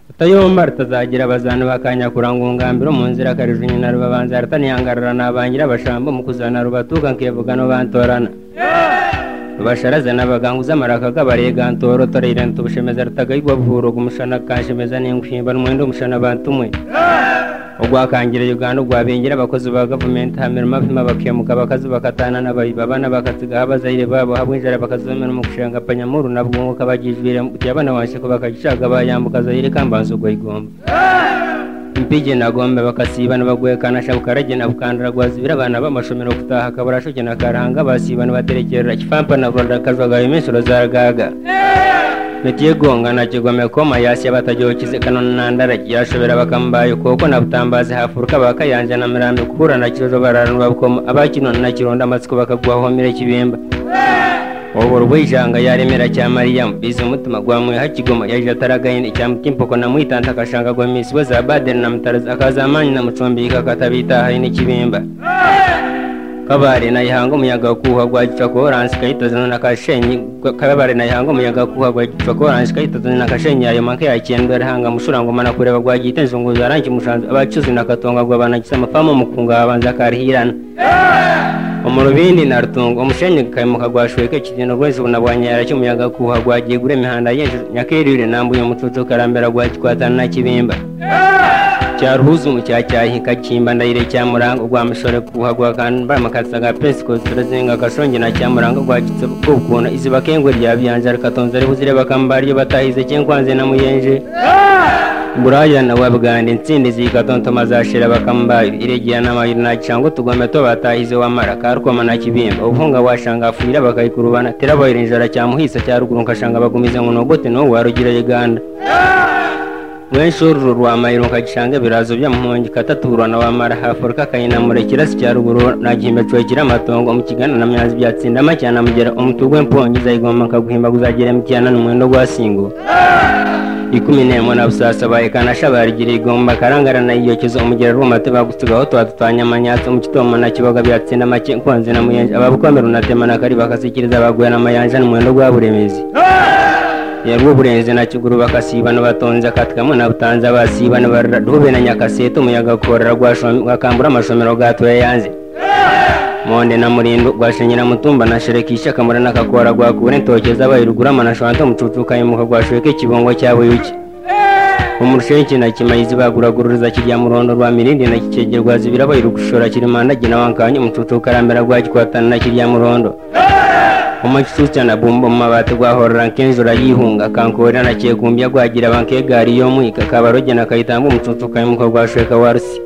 Utayomba rutazagira abazana bakanya kurangungambiro mu nzira karijunya na rubabanza ratanihangarara nabangira abashambo mu kuzana rubatuka nkevuga no bantorana basharaza nabaganguza maraka gabarega ntoro torire ntubushemeza rutagayigwa buhuro gumushana kanshemeza n'ingushimba n'umwendo umushana bantumwe ogwakangira Uganda gwabengera abakozi ba government hamera mafima bakemuka bakazi bakatana n'abayibabana bakatiga abazayire babo habwinjara bakazomera mu kushanga panyamuru nabwo kabagijwire cyabana washe ko bakagishaga bayambuka zayire kambanzo gwa igomba mpije nagombe bakasibana bagwekana shabukarage na bukandara gwazibira abana b'amashomero kutaha kabarashoke na karanga basibana baterekera kifampa na Rwanda kajwaga imesoro zaragaga Metiye gonga na kigome koma yasi abatajyokize kanone nandara yashobera bakambaye koko nabutambaze hafuruka bakayanja na mirambe kuhura na kirozo bararanwa bukoma abakino na kironda amatsiko bakagwaho mire kibemba Oboro bwijanga yaremera cya Mariam bize umutima gwamwe hakigoma yaje ataragayine cya mutimpoko na mwitanta kashanga gwa misi waza bader na mutaraza akazamanyi na mucombika katabita hayine kibemba Kabare na ihango muyaga kuha gwa gicako orange kayitozana na kashenyi kabare na ihango muyaga kuha gwa gicako orange kayitozana na kashenyi ayo manke yakendera hanga mushurango mana kureba gwa gitenzo ngo zaranki mushanze abacuzi nakatonga gwa bana gisama famo mukunga abanza karihirana Omurubindi na rutungo omushenyi kayimuka gwashweke kigeno rwese bunabwanyara cyo muyaga kuha gwa gigure mihanda yenje nyakerire nambuye mututo karambera gwa kikwatana na kibimba Charuhuzu mucyacyahinka kimba ndayire cyamuranga gwa mishore kuhagwa kan bamakatsaga pesco turazenga kashonge na cyamuranga gwa kitso kubona izi bakengwe rya byanja rikatonza ribuzire bakambariyo batahize cyenkwanze na muyenje Buraya na wabgande nsindi zikatonto mazashira bakambayo iregiya na mayina cyango tugome to batahize wamara karukoma na kibimba ubunga washanga afuira bakayikurubana terabayire njara cyamuhisa cyaruguru nkashanga bagumize ngo nogote no warugira Uganda Wenshuru rwa mayiro nkagishanga birazo by'amuhongi kataturana wamara hafurika kayina murekira cyaruguru nagihimba cwekira amatongo mu kigana na myazi byatsinda macyana mugera umutugwe mpongiza igomba kaguhimba kuzagera mu cyana n'umwendo gwasingo 14 na busasa bayekana shabarigire igomba karangarana iyo kizo umugera rumate bagusigaho twatanya amanyatso mu kitomo na kiboga byatsinda make kwanze na muyenje ababukomera unatema na kari bakasikiriza abagwe na mayanja n'umwendo gwa buremezi Yarwo burenze na kiguru bakasibana batonze katkamo na butanza basibana baradube na nyakaseto muyaga korera gwakambura amashomero gatoya yanze Monde na murindo gwashenyira mutumba na sherekisha kamura nakakora gwakure ntokeza bayirugura manashwanto mucucuka yimuka gwashweke kibongo cyabo yuki Umurshenki na kimayizi baguragururiza kirya murondo rwa mirindi na kicegerwa zibira bayirugushora kirimanda gina wankanye mucucuka rambera gwakikwatana na kirya murondo Umuchucha na bumbo mabati gwahorera kenjura yihunga kankora na cyekumbya gwagira bankegari yo mwika kabaroge na kayitambu mucucuka yimuka gwashweka warusi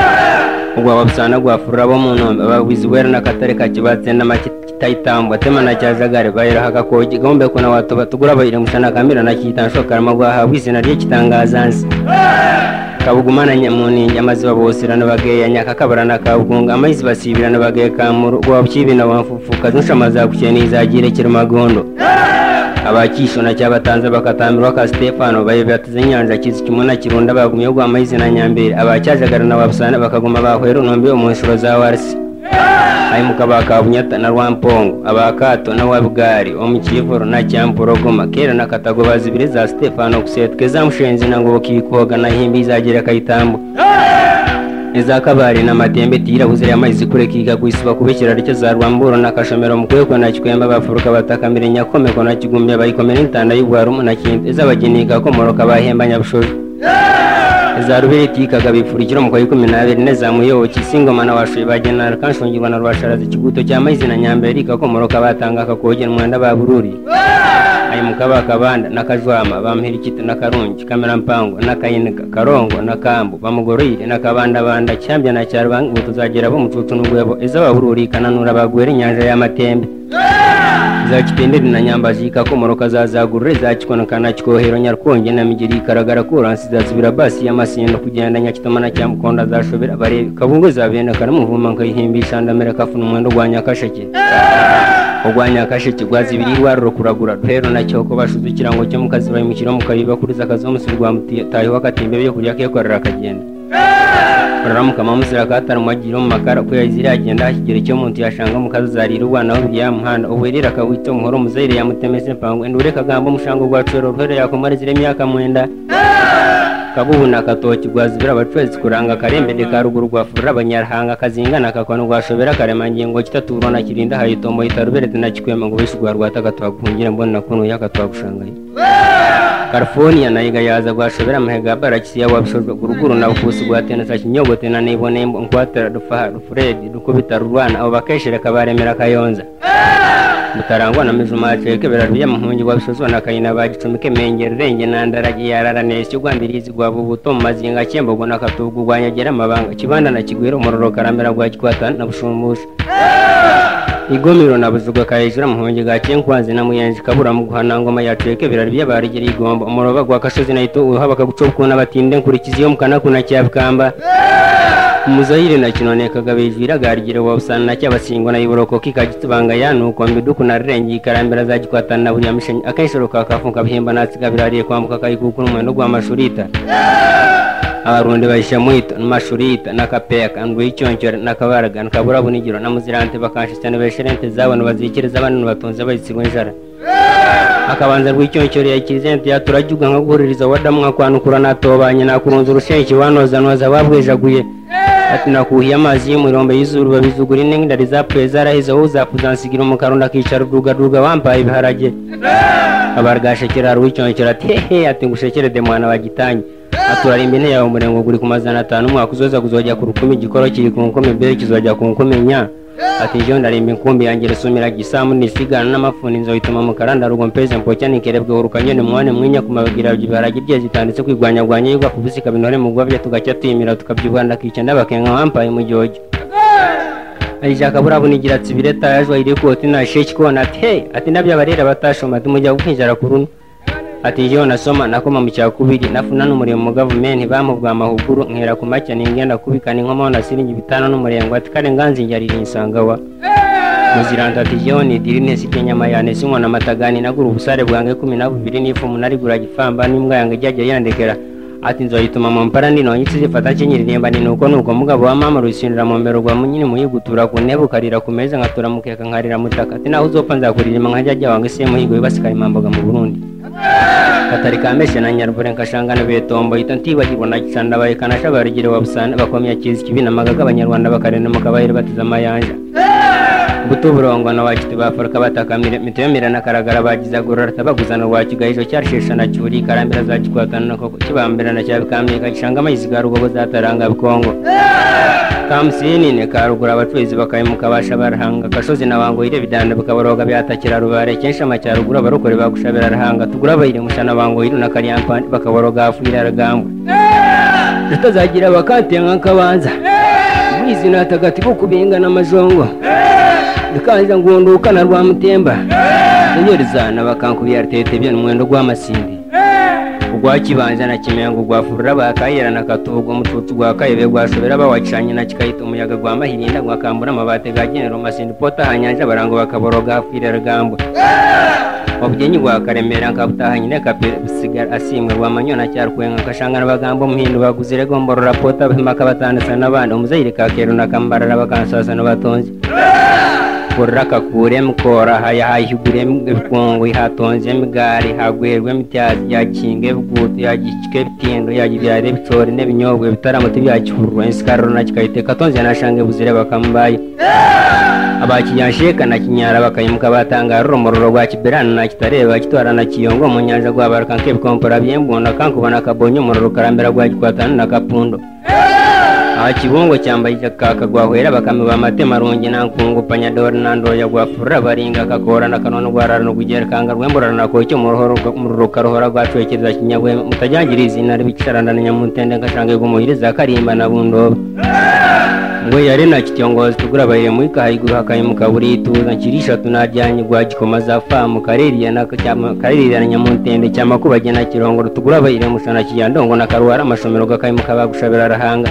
Ugwa babusana gwafurira bo mu nombe babwizibwera na katare kakibatenda makitayitambwa tema na cyajagare bayira hagakogi gombe kuna watu batugura bayire mushana kamira na kitansho karama gwa habwizina rye kitangazansi Kabugumana nyamuningi amazi babosirana bageya nyakakabara na kabugunga amazi basibirana bageye kamuru gwa bukibina bamfufuka nushamaza kucyene izagire kirmagondo Abakisho na cyabatanze bakatamirwa ka Stefano bayibatize nyanja kizi kimuna kirunda bagumye gwa amazi na nyambere abacyajagara na babusana bakaguma bahwero nombe umunshuro za warisi Aimuka bakabunyata na Rwampongo abakato na wabugari omukivoro na cyampurogoma kera na katago bazibire za Stefano kusetwe za mushenzi nango bokikoga na himbi izagera kayitambo Ezakabari na matembe tira buzire amazi kurekiga gwisuba kubekera rike za Rwamburo na kashomero mukweko na kikwemba bafuruka batakamire nyakomeko na kigumya bayikomera intanda y'ubwarumu na kindi ezabageniga komoroka bahembanya bushoje Zarubiriti kagabifurikira mu 12 neza muyo kisingoma na washuye bagena kanshongirwa na rwasharaza kiguto cya mayizi na nyambere kakomoroka batanga kakogera umwanda babururi ayi mukaba kabanda nakajwama bamhirikita na karungi kamera mpango na kayinga karongo na kambu bamugorire na kabanda banda cyambya na cyarwangu tuzagera bo mututu n'ugwebo ezababururi kananura bagwera inyanja y'amatembe Zakitenderi na nyambazi kakomoroka zazagurure zakikonakana kikohero nyarkonge na migiri karagara kuransi zazibira basi y'amasindo kugenda nyakitomana cyamukonda zashobera bare kabungo zabenda karamuvuma nkayihimbisha ndamera kafuna umwendo gwanya kasheke ogwanya kasheke gwazibiri waruro kuragura rero na cyoko bashuze kirango cyo mukazi bayimukira mukayiba kuriza kazomusirwa mutayi wakatimbe byo kurya kekorera kagenda Baramuka mamusira katara mwagiro mu makara ko yazira agenda akigere cyo muntu yashanga mukazi zarira ubwana wo ya muhanda uwerera kawito muhoro muzaire ya mutemese mpango endure kagambo mushango gwa cero rwere yakomarizire myaka mwenda kabubuna katoki gwazibira abacwezi kuranga karembede ka ruguru rwa furura abanyarahanga kazingana kakono gwashobera karemangingo kitaturwa na kirinda hayitombo itaruberete na kikwema ngo bishugwa rwatagato guhungira mbona nakuno yakatwagushangaye California na yiga yaza gwashobera amahega barakisiya wabishojwe guruguru na bukusi gwatenesa kinyogote na nibone ngwatera dufa Fred dukubita rwana abo bakeshere kabaremera kayonza mutarangwa na mijuma ceke beraruye muhungi wabishozwa na kayina bagicumike mengere renge nandaragiye yarara nesi gwambirizi gwabu buto mazinga cyembo gona katugu gwanyagera amabanga kibanda na kigwero muroro karamera gwa kikwata na bushumusha igomiro nabuzugwa kayijura muhungi gakenkwanze na muyenzi kabura mu guhanangoma yaceke beraruye barigeri igomba umuroba gwa kashozi nayito uhabaka gucopkuna batinde nkurikiziyo mukana kuna cyabkamba Muzahire na kinoneka gabejira garigire wabusana na cyabasingwa na iboroko kikagitubanga ya nuko mbiduku na rengi karambera zagikwatana na buri yamishenye akayishoro kakafunka bihemba natsigabirariye kwambuka kayikuku n'umwendo gwa mashurita abarundi bayisha mwito n'amashurita nakapeka ndwe icyoncyora nakabaraga nakabura bunigiro na muzirante bakashitana besherente zabano bazikiriza abantu batonze bayitsigwe njara akabanza rw'icyoncyoro ya kizente yaturajuga nka guhuririza wadamwa kwanukura natobanye nakurunza urushenki wanoza noza babwejaguye ati nakuhiye amazi y'umurombe y'izuru babizugura inengindari zapfuye zarahize wowe uzapuzansigira umukarundo akicara urugaruga wambaye ibiharage abargashekera rw'icyoncyoro ati hehe ati ngushekere de mwana wagitanyi aturarimba ine yawe umurengo guri ku mazana 5 umwaka uzoza kuzojya ku rukumi igikoro kiri ku nkome mbere kizojya ku nkome nya ati jo ndarimba inkumbi yanjye resumira gisamu nisigana n'amafuni nzoyituma mu karanda rugo mpeze mpocha nikerebwe urukanyone mwane mwinya kumabagira by'ibarage bye zitanditse kwigwanya gwanya yuga kubisika binore mu gwabye tugacya tuyimira tukabyibwanda kicenda bakenga wampaye mu gihojo Aisha kabura bunigira tsibireta yajwa iri koti na sheki kona ati ati nabya barera batashoma tumujya gukinjara kurunu ati jo nasoma nakoma mu cyakubiri nafuna n'umurimo mu government bamubwa amahuguru nkera ku macya ningenda kubikana inkomo na siringi 5 n'umurengo ati kare nganzi njarira insangawa muziranda ati jo ni dirine sikenya mayane sinkwa na matagani nagura ubusare bwange 12 n'ifu munari gura gifamba n'imbwa yange jyaje yandekera ati nzoyituma mu mpara ndino nyitse fata kinyiririmba ni nuko mugabo wa mama rusindira mu mbero gwa munyine muyigutura ku ntebe ukarira ku meza ngatura mukeka nkarira mutaka ati naho uzopfa nzakuririma nkajya wange se muhigo basikari mamboga mu Burundi katari kameshe na nyarvure nkashangana betombo ito ntibagirwa na gicanda bayikana shabarigire wabusana bakomya kizi kibina magaga abanyarwanda bakarene mu kabayire batiza amayanja butuburongo na wakiti bafaruka batakamire mitemira na karagara bagizagura tabaguzana rwakigayijo cyarishesha na cyuri karambira zakikwatana nako kibambira na cyabikamye kagishanga amayiziga rugo zataranga bikongo kamsini ne karugura abatwezi bakayimuka basha barahanga gashozi na wango ire bidanda bikaboroga byatakira rubare kensha macyarugura barokore bagushabira rahanga tugura bayire mushana wango ire na karyampandi bakaboroga afurira ragambwe tutazagira bakatenga kabanza mwizina tagatibu kubingana amajongo dukanza ngunduka na rwa mutemba nyorizana bakankubya artete byo n'umwendo gw'amasindi ugwa kibanza na kimengo gwafurura bakayera na katugo mututu gwakayebe gwashobera bawacanye na kikayita umuyaga gwa mahirinda gwakambura amabate gagenero masindi pota hanyanja barango bakaboroga afirera gambo obyenyi gwakaremera nkabutahanye ne kapisigara asimwe rwamanyona cyarukwenga kashangana bagambo muhindu baguzire gomborora pota bimaka batandasa nabandi umuzayire kakero nakambarara bakansasa no batonze kuraka kurem kora haya hayigure mkongo ihatonze migari hagwerwe mityazi yakinge bgutu yagikike bitindo yagibyare bitore nebinyobwe bitaramuti byakihurwa insikaro na kikayiteka tonze nashange buzire bakambaye abakiyansheka na kinyara bakayimuka batanga rumororo rwa kiberana na kitareba kitwara na kiyongo mu nyanja gwabaruka nkebikompora byembona kankubana kabonye umuroro karambera gwa gikwatana na kapundo akibongo cyambaye kaka gwahwera bakamiba amatema ronge nankungu panyador nandoya gwafura baringa kakora na kanono gwararano kugera kanga rwemborana nako cyo muruhoro karohora gwacwekeza kinyagwe mutajangiriza inari bicarana na nyamutende ngashange gumuhiriza karimba na bundo ngo yari na kityongozi tugura baye muri kahiguru hakayimuka buri tuza kirisha tunajyanye gwagikoma za famu kaririya na kaririya na nyamutende cyamakubagena kirongoro tugura baye mushana kiyandongo na karuhara amashomero gakayimuka bagushabira rahanga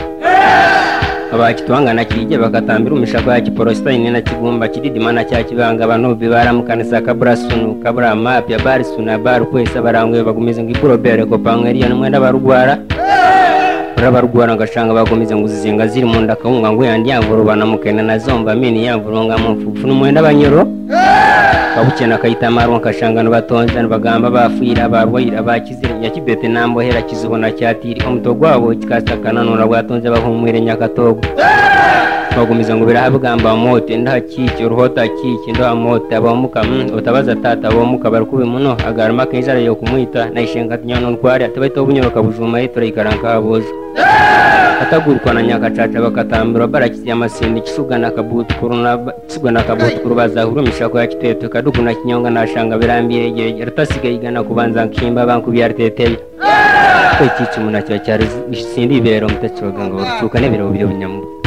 abakitwanga na kirije bagatambira umishaka ya kiporositayine na kigumba kididimana cya kibanga abantu bibaramukanisa kabura sunu kabura mapya bari suna bar kwesa barangwe bagumize ngipurobere ko pangeriya n'umwenda barugwara rabarwara ngashanga bakomeza ngo zizenga ziri mu nda kawunga ngo yandi yavurubana mukena nazomba mini yavuronga mu mfufu n'umwenda banyoro babukena kayitamaro nkashangano batonzana bagamba bafuira barwayira bakizira nyakibete nambo hera kizubona cyatiri umutogo wabo kikasakana nora bwatonze bahumwire nyakatogo bagumiza ngo birahabugamba mote ndakike uruhota kike ndo amote abamuka utabaza tata abamuka barkube muno agarama kenzara yo kumwita nayishenga nyono ndwari atabaito bunyoroka bujuma yitora ikaranka abozo atagurukwa na nyakacaca bakatambura barakiye amasindi kisugana kabutu kuruna kisugana kabutu kurubaza hurumisha kwa kiteto kadukuna kinyonga nashanga birambiye yeje ratasigaye igana kubanza nkimba banku byarteteye ko ikicu munacyo cyari sindi bero mutacoga ngo rucuka nebiro byo binyamu